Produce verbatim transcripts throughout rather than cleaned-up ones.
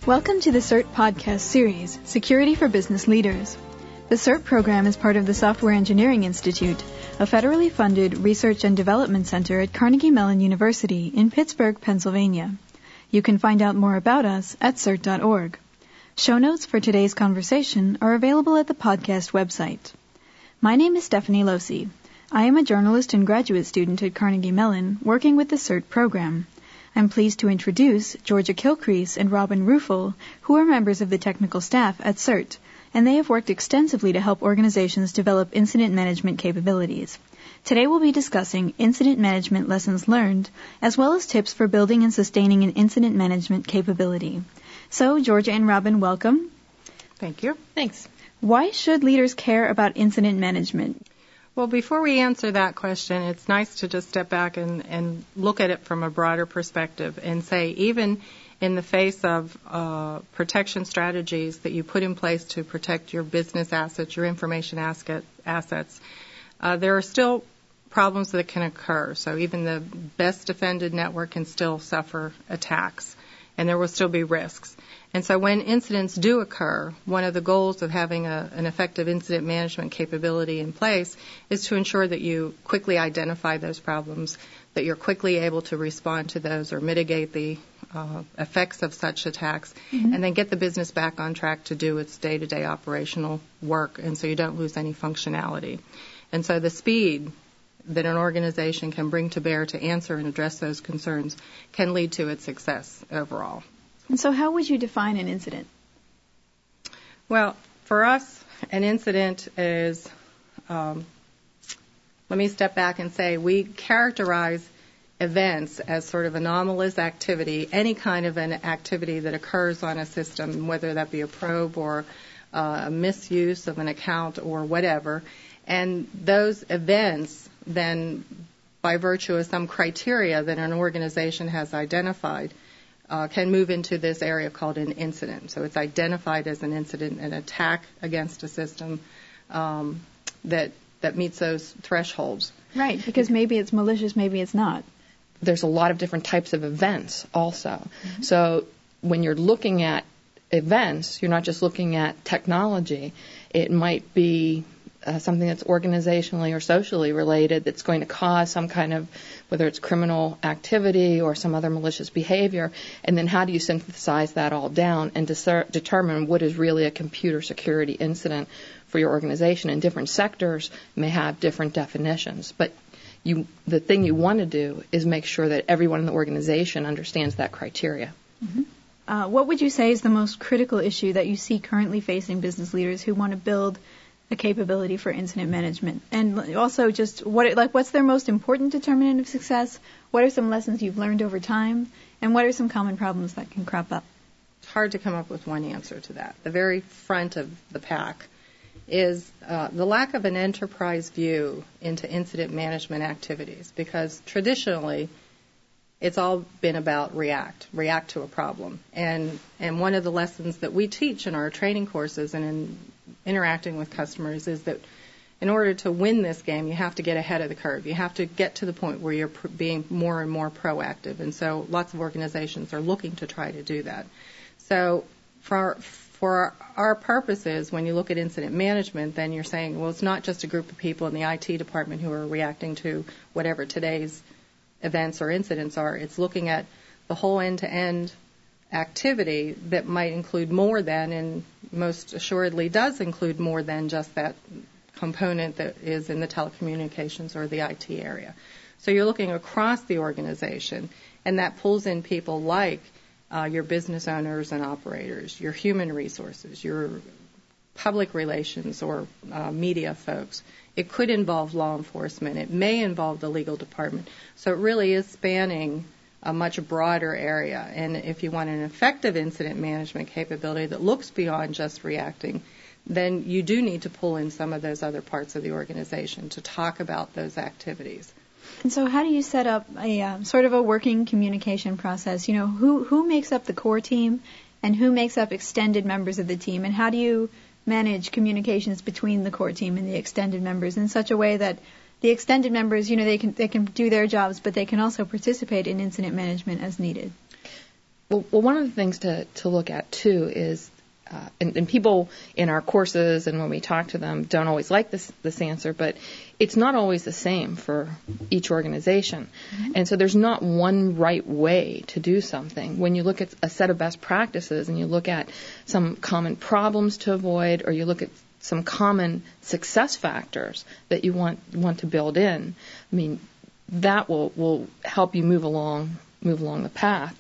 Welcome to the CERT podcast series, Security for Business Leaders. The CERT program is part of the Software Engineering Institute, a federally funded research and development center at Carnegie Mellon University in Pittsburgh, Pennsylvania. You can find out more about us at cert dot org. Show notes for today's conversation are available at the podcast website. My name is Stephanie Losi. I am a journalist and graduate student at Carnegie Mellon working with the CERT program. I'm pleased to introduce Georgia Kilcrease and Robin Ruffel, who are members of the technical staff at CERT, and they have worked extensively to help organizations develop incident management capabilities. Today we'll be discussing incident management lessons learned, as well as tips for building and sustaining an incident management capability. So, Georgia and Robin, welcome. Thank you. Thanks. Why should leaders care about incident management? Well, before we answer that question, it's nice to just step back and, and look at it from a broader perspective and say, even in the face of uh, protection strategies that you put in place to protect your business assets, your information asset, assets, uh, there are still problems that can occur. So even the best defended network can still suffer attacks, and there will still be risks. And so when incidents do occur, one of the goals of having a, an effective incident management capability in place is to ensure that you quickly identify those problems, that you're quickly able to respond to those or mitigate the uh, effects of such attacks, mm-hmm. and then get the business back on track to do its day-to-day operational work, and so you don't lose any functionality. And so the speed that an organization can bring to bear to answer and address those concerns can lead to its success overall. And so how would you define an incident? Well, for us, an incident is, um, let me step back and say, we characterize events as sort of anomalous activity, any kind of an activity that occurs on a system, whether that be a probe or uh, a misuse of an account or whatever. And those events then, by virtue of some criteria that an organization has identified, Uh, can move into this area called an incident. So it's identified as an incident, an attack against a system um, that that meets those thresholds. Right, because maybe it's malicious, maybe it's not. There's a lot of different types of events also. Mm-hmm. So when you're looking at events, you're not just looking at technology. It might be Uh, something that's organizationally or socially related that's going to cause some kind of, whether it's criminal activity or some other malicious behavior, and then how do you synthesize that all down and discer- determine what is really a computer security incident for your organization? And different sectors may have different definitions, but you, the thing you want to do is make sure that everyone in the organization understands that criteria. Mm-hmm. Uh, what would you say is the most critical issue that you see currently facing business leaders who want to build a capability for incident management? And also just what, like, what's their most important determinant of success? What are some lessons you've learned over time? And what are some common problems that can crop up? It's hard to come up with one answer to that. The very front of the pack is uh, the lack of an enterprise view into incident management activities, because traditionally it's all been about react, react to a problem. And, and one of the lessons that we teach in our training courses and in interacting with customers is that in order to win this game, you have to get ahead of the curve. You have to get to the point where you're pr- being more and more proactive. And so lots of organizations are looking to try to do that. So for our, for our, our purposes, when you look at incident management, then you're saying, well, it's not just a group of people in the I T department who are reacting to whatever today's events or incidents are. It's looking at the whole end-to-end activity that might include more than, and most assuredly does include more than just that component that is in the telecommunications or the I T area. So you're looking across the organization, and that pulls in people like uh, your business owners and operators, your human resources, your public relations or uh, media folks. It could involve law enforcement. It may involve the legal department. So it really is spanning a much broader area. And if you want an effective incident management capability that looks beyond just reacting, then you do need to pull in some of those other parts of the organization to talk about those activities. And so how do you set up a um, sort of a working communication process? You know, who, who makes up the core team and who makes up extended members of the team? And how do you manage communications between the core team and the extended members in such a way that the extended members, you know, they can they can do their jobs, but they can also participate in incident management as needed? Well, well, one of the things to, to look at, too, is, uh, and, and people in our courses and when we talk to them don't always like this, this answer, but it's not always the same for each organization. Mm-hmm. And so there's not one right way to do something. When you look at a set of best practices and you look at some common problems to avoid, or you look at some common success factors that you want want to build in, I mean, that will, will help you move along move along the path.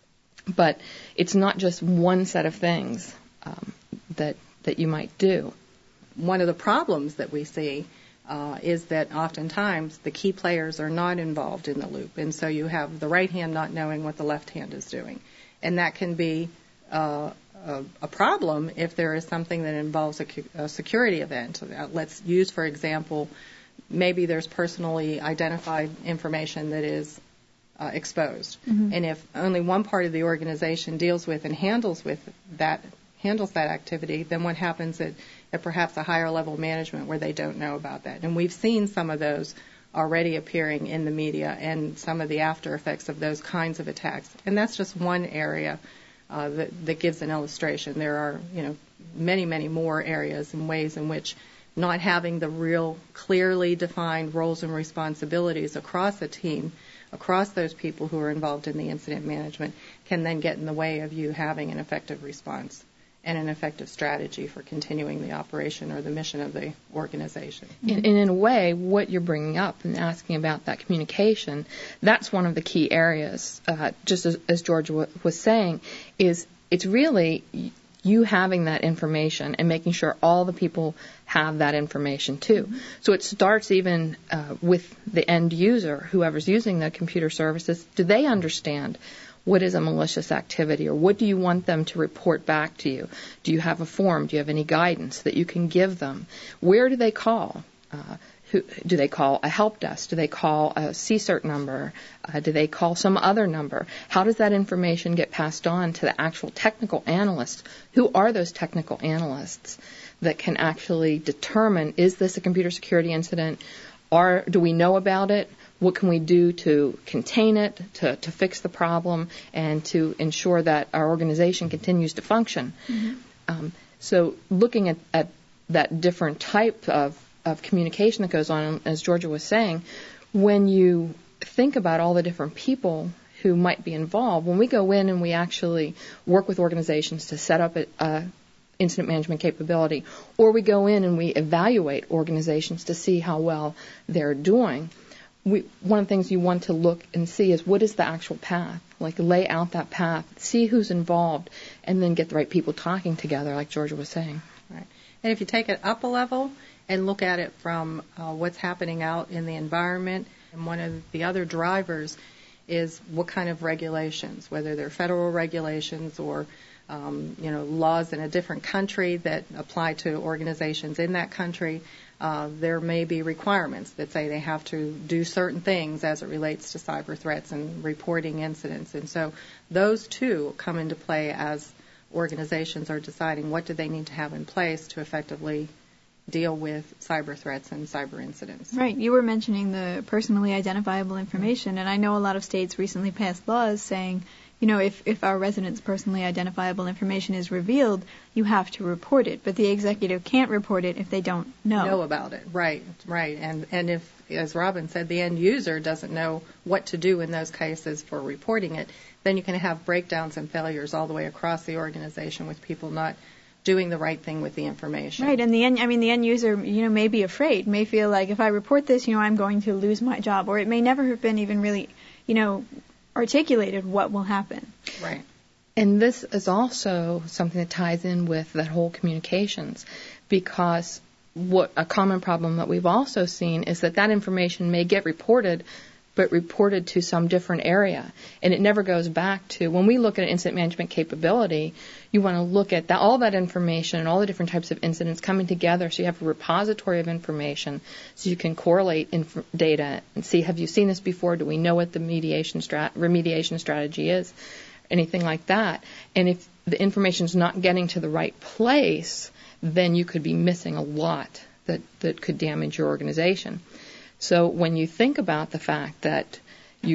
But it's not just one set of things um, that that you might do. One of the problems that we see uh, is that oftentimes the key players are not involved in the loop, and so you have the right hand not knowing what the left hand is doing, and that can be uh, a, a problem if there is something that involves a, a security event. Uh, let's use, for example, maybe there's personally identified information that is Uh, exposed. Mm-hmm. And if only one part of the organization deals with and handles with that handles that activity, then what happens at, at perhaps a higher level management where they don't know about that? And we've seen some of those already appearing in the media and some of the after effects of those kinds of attacks. And that's just one area uh, that, that gives an illustration. There are, you know, many, many more areas and ways in which not having the real clearly defined roles and responsibilities across a team, across those people who are involved in the incident management, can then get in the way of you having an effective response and an effective strategy for continuing the operation or the mission of the organization. And, and in a way, what you're bringing up and asking about that communication, that's one of the key areas, uh, just as, as George w- was saying, is it's really you having that information and making sure all the people have that information too. Mm-hmm. So it starts even uh, with the end user, whoever's using the computer services. Do they understand what is a malicious activity, or what do you want them to report back to you? Do you have a form? Do you have any guidance that you can give them? Where do they call? Uh, who, do they call a help desk? Do they call a C CERT number? Uh, do they call some other number? How does that information get passed on to the actual technical analysts? Who are those technical analysts that can actually determine, is this a computer security incident? Or do we know about it? What can we do to contain it, to, to fix the problem, and to ensure that our organization continues to function? Mm-hmm. Um, so looking at, at that different type of, of communication that goes on, as Georgia was saying, when you think about all the different people who might be involved, when we go in and we actually work with organizations to set up a, a incident management capability, or we go in and we evaluate organizations to see how well they're doing, we, one of the things you want to look and see is what is the actual path, like lay out that path, see who's involved, and then get the right people talking together, like Georgia was saying. Right. And if you take it up a level and look at it from uh, what's happening out in the environment, and one of the other drivers is what kind of regulations, whether they're federal regulations or um, you know, laws in a different country that apply to organizations in that country. Uh, there may be requirements that say they have to do certain things as it relates to cyber threats and reporting incidents. And so those two come into play as organizations are deciding what do they need to have in place to effectively deal with cyber threats and cyber incidents. Right. You were mentioning the personally identifiable information, and I know a lot of states recently passed laws saying, you know, if, if our residents' personally identifiable information is revealed, you have to report it. But the executive can't report it if they don't know. Know about it. Right, right. And, and if, as Robin said, the end user doesn't know what to do in those cases for reporting it, then you can have breakdowns and failures all the way across the organization with people not doing the right thing with the information. Right, and the end, I mean, the end user, you know, may be afraid, may feel like if I report this, you know, I'm going to lose my job, or it may never have been even really, you know, articulated what will happen. Right. And this is also something that ties in with that whole communications, because what a common problem that we've also seen is that that information may get reported, but reported to some different area. And it never goes back to, when we look at an incident management capability, you want to look at that, all that information and all the different types of incidents coming together so you have a repository of information so you can correlate inf- data and see, have you seen this before? Do we know what the mediation strat- remediation strategy is? Anything like that. And if the information is not getting to the right place, then you could be missing a lot that, that could damage your organization. So when you think about the fact that you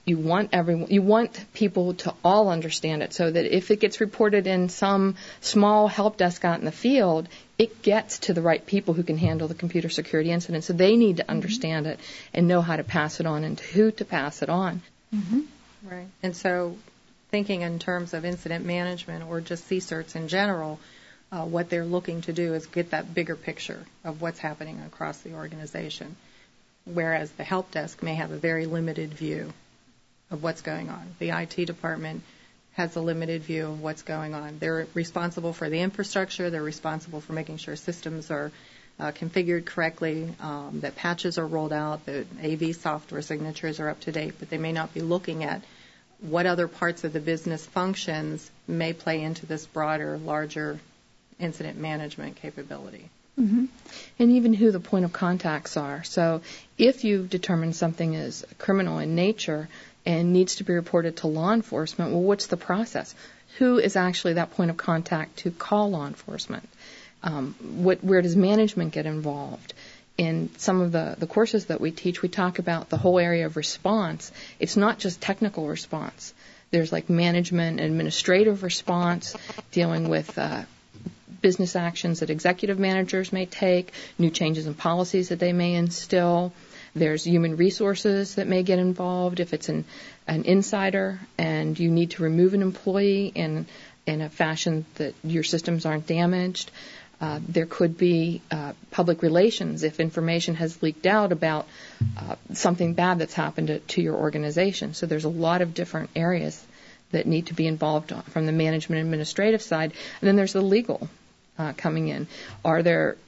You want everyone, you want people to all understand it so that if it gets reported in some small help desk out in the field, it gets to the right people who can handle the computer security incident. So they need to understand mm-hmm. it and know how to pass it on and to who to pass it on. Mm-hmm. Right. And so thinking in terms of incident management or just C CERTs in general, uh, what they're looking to do is get that bigger picture of what's happening across the organization, whereas the help desk may have a very limited view of what's going on. The I T department has a limited view of what's going on. They're responsible for the infrastructure. They're responsible for making sure systems are uh, configured correctly, um, that patches are rolled out, that A V software signatures are up to date, but they may not be looking at what other parts of the business functions may play into this broader, larger incident management capability. Mm-hmm. And even who the point of contacts are. So if you've determined something is criminal in nature and needs to be reported to law enforcement, well, what's the process? Who is actually that point of contact to call law enforcement? Um, what, where does management get involved? In some of the, the courses that we teach, we talk about the whole area of response. It's not just technical response. There's like management, administrative response, dealing with uh, business actions that executive managers may take, new changes in policies that they may instill. There's human resources that may get involved if it's an, an insider and you need to remove an employee in, in a fashion that your systems aren't damaged. Uh, there could be uh, public relations if information has leaked out about uh, something bad that's happened to, to your organization. So there's a lot of different areas that need to be involved from the management administrative side. And then there's the legal uh, coming in. Are there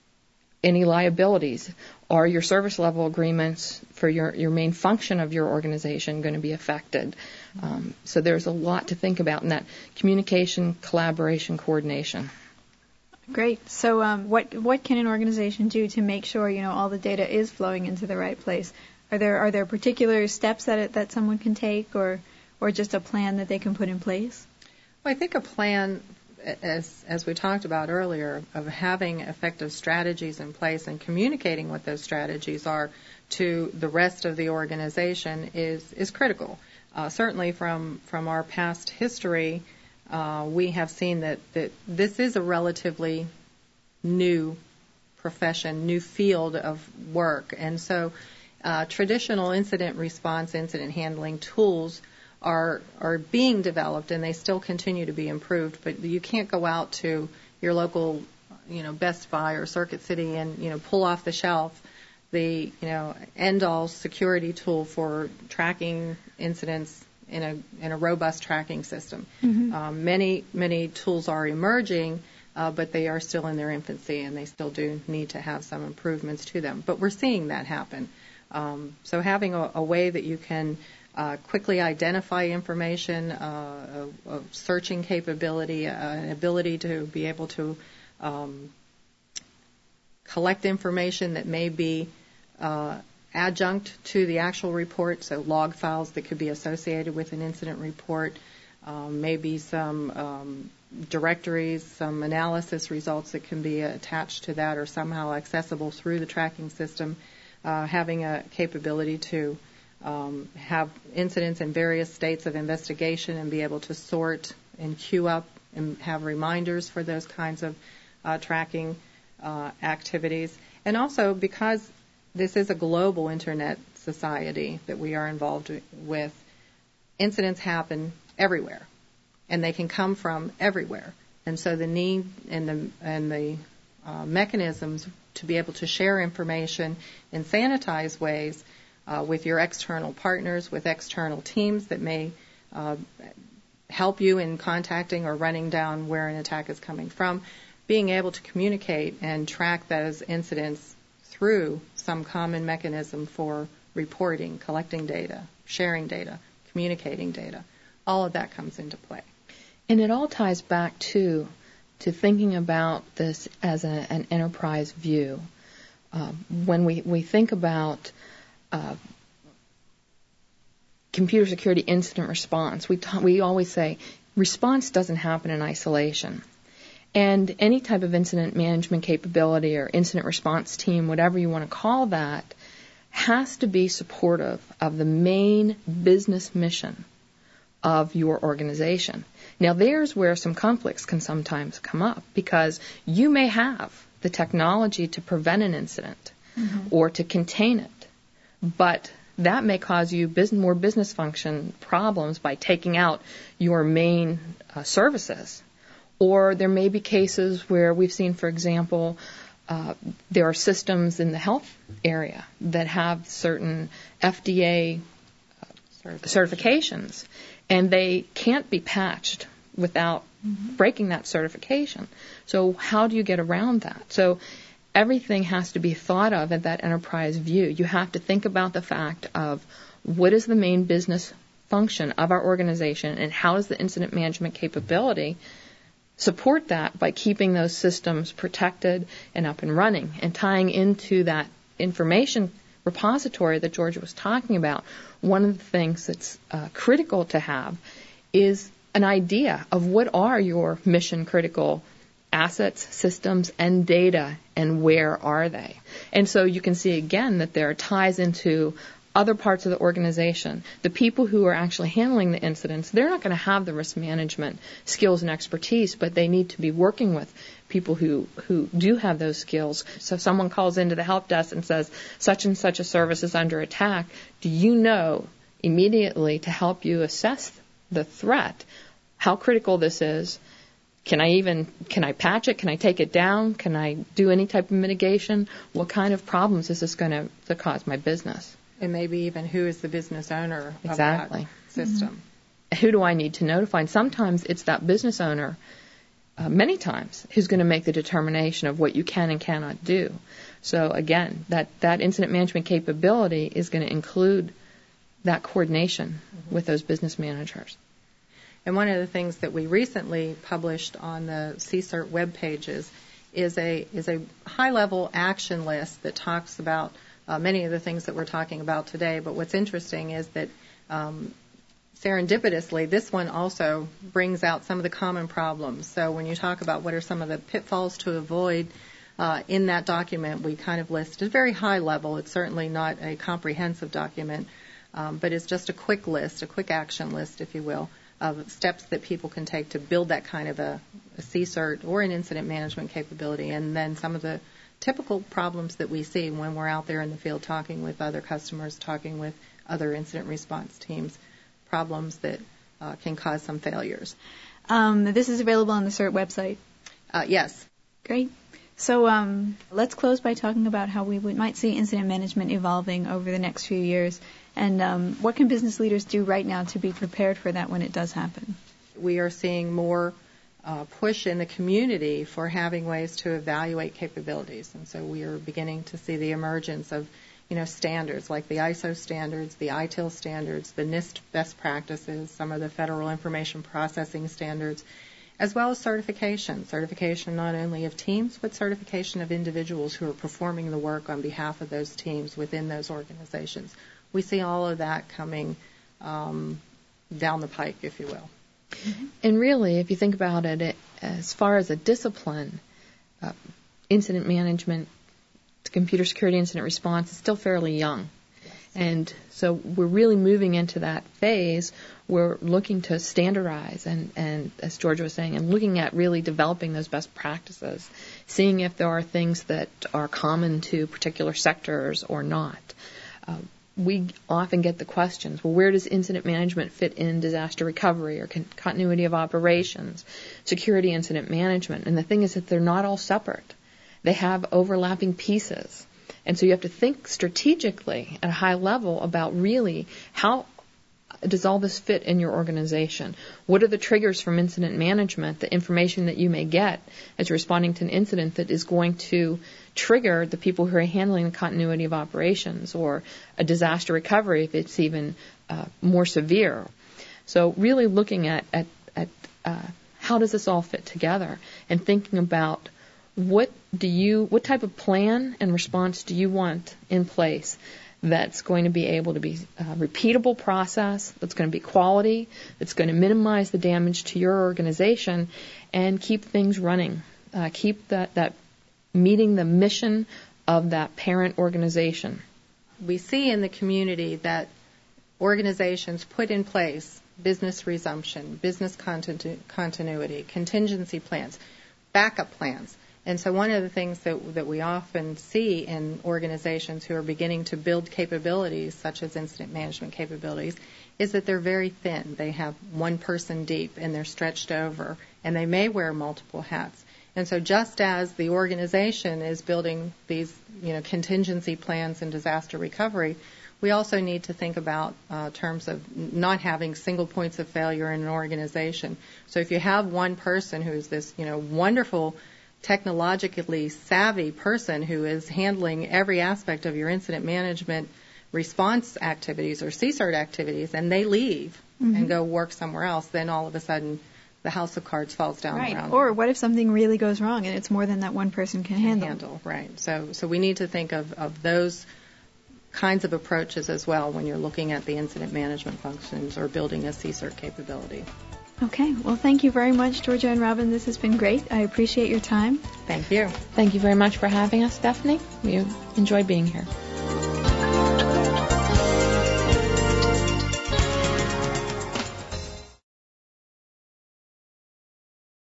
any liabilities? Are your service level agreements for your, your main function of your organization going to be affected? Um, so there's a lot to think about in that communication, collaboration, coordination. Great. So um, what what can an organization do to make sure, you know, all the data is flowing into the right place? Are there are there particular steps that it, that someone can take, or or just a plan that they can put in place? Well, I think a plan, as as we talked about earlier, of having effective strategies in place and communicating what those strategies are to the rest of the organization is is critical. Uh, certainly from from our past history, uh, we have seen that, that this is a relatively new profession, new field of work, and so uh, traditional incident response, incident handling tools are are being developed, and they still continue to be improved. But you can't go out to your local, you know, Best Buy or Circuit City and, you know, pull off the shelf the, you know, end-all security tool for tracking incidents in a in a robust tracking system. Mm-hmm. Um, many many tools are emerging, uh, but they are still in their infancy, and they still do need to have some improvements to them. But we're seeing that happen. Um, so having a, a way that you can Uh, quickly identify information, uh, a, a searching capability, uh, an ability to be able to um, collect information that may be uh, adjunct to the actual report, so log files that could be associated with an incident report, um, maybe some um, directories, some analysis results that can be attached to that or somehow accessible through the tracking system, uh, having a capability to Um, have incidents in various states of investigation and be able to sort and queue up and have reminders for those kinds of uh, tracking uh, activities. And also, because this is a global internet society that we are involved with, incidents happen everywhere, and they can come from everywhere. And so the need and the and the uh, mechanisms to be able to share information in sanitized ways Uh, with your external partners, with external teams that may uh, help you in contacting or running down where an attack is coming from, being able to communicate and track those incidents through some common mechanism for reporting, collecting data, sharing data, communicating data. All of that comes into play. And it all ties back to to thinking about this as a, an enterprise view. Uh, when we, we think about Uh, computer security incident response, we ta- we always say response doesn't happen in isolation. And any type of incident management capability or incident response team, whatever you want to call that, has to be supportive of the main business mission of your organization. Now, there's where some conflicts can sometimes come up, because you may have the technology to prevent an incident mm-hmm. or to contain it, but that may cause you business, more business function problems by taking out your main uh, services. Or there may be cases where we've seen, for example, uh, there are systems in the health area that have certain F D A uh, certifications, and they can't be patched without mm-hmm. breaking that certification. So how do you get around that? So everything has to be thought of at that enterprise view. You have to think about the fact of what is the main business function of our organization, and how does the incident management capability support that by keeping those systems protected and up and running, and tying into that information repository that Georgia was talking about. One of the things that's uh, critical to have is an idea of what are your mission critical assets, systems, and data, and where are they. And so you can see again that there are ties into other parts of the organization. The people who are actually handling the incidents, they're not going to have the risk management skills and expertise, but they need to be working with people who, who do have those skills. So if someone calls into the help desk and says, such and such a service is under attack, do you know immediately to help you assess the threat, how critical this is? Can I even, can I patch it? Can I take it down? Can I do any type of mitigation? What kind of problems is this going to, to cause my business? And maybe even who is the business owner exactly. of that system. Mm-hmm. Who do I need to notify? And sometimes it's that business owner, uh, many times, who's going to make the determination of what you can and cannot do. So again, that, that incident management capability is going to include that coordination mm-hmm. with those business managers. And one of the things that we recently published on the C CERT web pages is a is a high-level action list that talks about uh, many of the things that we're talking about today. But what's interesting is that um, serendipitously, this one also brings out some of the common problems. So when you talk about what are some of the pitfalls to avoid, uh, in that document we kind of list at a very high level. It's certainly not a comprehensive document, um, but it's just a quick list, a quick action list, if you will, of steps that people can take to build that kind of a, a C CERT or an incident management capability, and then some of the typical problems that we see when we're out there in the field talking with other customers, talking with other incident response teams, problems that uh, can cause some failures. Um, this is available on the CERT website? Uh, yes. Great. So um, let's close by talking about how we would, might see incident management evolving over the next few years, and um, what can business leaders do right now to be prepared for that when it does happen? We are seeing more uh, push in the community for having ways to evaluate capabilities, and so we are beginning to see the emergence of, you know, standards like the I S O standards, the I T I L standards, the NIST best practices, some of the Federal Information Processing standards, as well as certification. Certification not only of teams, but certification of individuals who are performing the work on behalf of those teams within those organizations. We see all of that coming um, down the pike, if you will. Mm-hmm. And really, if you think about it, it as far as a discipline, uh, incident management, computer security incident response is still fairly young. Yes. And so we're really moving into that phase. We're looking to standardize and, and, as Georgia was saying, and looking at really developing those best practices, seeing if there are things that are common to particular sectors or not. Uh, we often get the questions, well, where does incident management fit in disaster recovery or con- continuity of operations, security incident management? And the thing is that they're not all separate. They have overlapping pieces. And so you have to think strategically at a high level about really how does all this fit in your organization? What are the triggers from incident management, the information that you may get as you're responding to an incident that is going to trigger the people who are handling the continuity of operations, or a disaster recovery if it's even uh, more severe? So really looking at, at, at uh, how does this all fit together, and thinking about what do you, what type of plan and response do you want in place that's going to be able to be a repeatable process, that's going to be quality, that's going to minimize the damage to your organization, and keep things running, uh, keep that, that meeting the mission of that parent organization. we see in the community that organizations put in place business resumption, business continu- continuity, contingency plans, backup plans. And so one of the things that, that we often see in organizations who are beginning to build capabilities, such as incident management capabilities, is that they're very thin. They have one person deep and they're stretched over, and they may wear multiple hats. And so just as the organization is building these, you know, contingency plans and disaster recovery, we also need to think about uh, terms of not having single points of failure in an organization. So if you have one person who's this, you know, wonderful technologically savvy person who is handling every aspect of your incident management response activities or C SIRT activities, and they leave mm-hmm. and go work somewhere else, then all of a sudden the house of cards falls down right. around Or them. What if something really goes wrong and it's more than that one person can, can handle? handle? Right. So, so we need to think of, of those kinds of approaches as well when you're looking at the incident management functions or building a C SIRT capability. Okay. Well, thank you very much, Georgia and Robin. This has been great. I appreciate your time. Thank you. Thank you very much for having us, Stephanie. We enjoyed being here.